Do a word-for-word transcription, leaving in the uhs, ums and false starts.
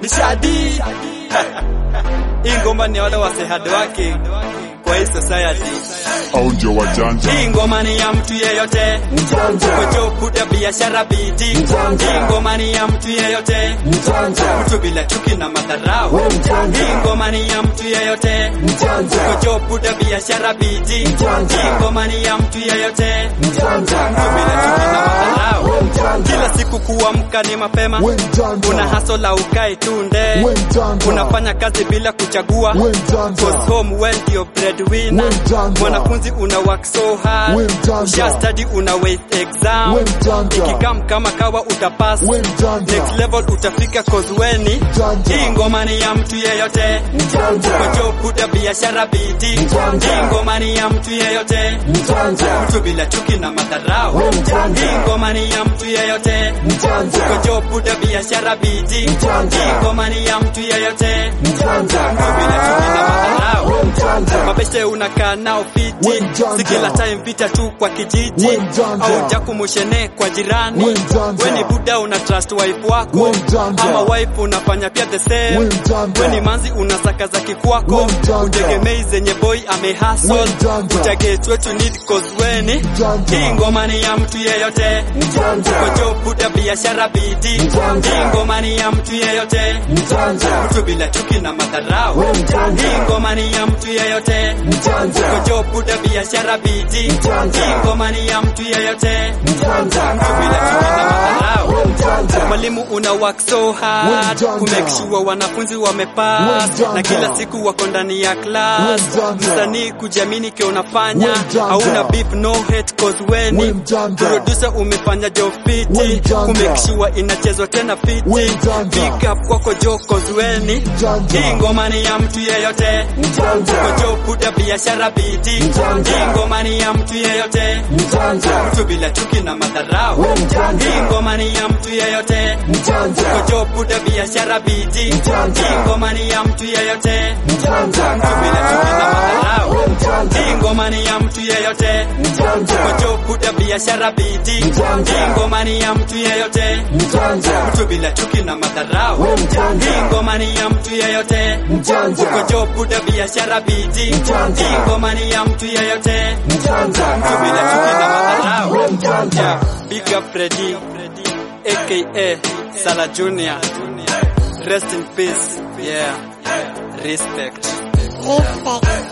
ni Shadi. Hii ngoma ni wale wase hard working kwa hii society. Au ndio wajanja. Hii ngoma ni ya mtu yeyote mjanja, kwa kuda biashara bidii. Hii ngoma ni ya mtu yeyote mjanja, mtu bila chuki na madharau. Hii ngoma ni ya mtu yeyote mjanja, kwa kuda biashara bidii. Hii ngoma ni ya mtu yeyote mjanja, mtu bila chuki na madharau. Kila siku kuamka ni mapema, una hustle la ukai tunde, unafanya kazi bila kuchagua, cause home when your breadwinner. Mwanafunzi una work so hard, usha study una waste exam. Ikikam kama kawa utapass, next level utafika cause weni. Hii ngoma ni ya mtu yeyote kwa job kuda biashara bidii. Hii ngoma ni ya mtu yeyote mtu bila chuki na madharau. Hii ngoma ni ya mtu yeyote kwa job kuda biashara bidii. Hii ngoma ni ya mtu yeyote mtu bila chuki na madharau. Mabeste unakaa nao fiti, si kila time vita tu kwa kijiji, au jaku mushene kwa jirani. Weni buda una trust wife wako, ama wife unafanya pia the same. Weni manzi unasaka za kikwako, utegemei zenye boy ame hustle. Utarget what you need cause weni. Hii ngoma ni ya mtu yeyote kwa job buda biashara bidii. Hii ngoma ni ya mtu yeyote mtu bila chuki na madharau. Hii ngoma ni ya mtu yeyote kwa job buda biashara bidii. Hii ngoma ni ya mtu yeyote mtu bila chuki na madharau. Mwalimu una work so hard ku make sure wanafunzi wamepass, na kila siku wako ndani ya class. Msanii kujiamini kile unafanya, hauna beef no hate cause weni. Producer umefanya job fiti ku make sure inachezwa tena fiti. Big up kwako jo cause weni. Hii ngoma ni ya mtu yeyote kwa job buda biashara bidii. Hii ngoma ni ya mtu yeyote mtu bila chuki na madharau. Hii ngoma ni ya mtu yeyote kwa job buda biashara bidii. Hii ngoma ni ya mtu yeyote mtu bila chuki na madharau. Hii ngoma ni ya mtu yeyote kwa job buda biashara bidii. Hii ngoma ni ya mtu yeyote mtu bila chuki na madharau. Hii ngoma ni ya mtu yeyote kwa job buda biashara bidii. Hii ngoma ni ya mtu yeyote mtu bila chuki na madharau. Yeah. Big up Freddy aka Sala Junior. Rest in peace. Yeah. Respect. Respect.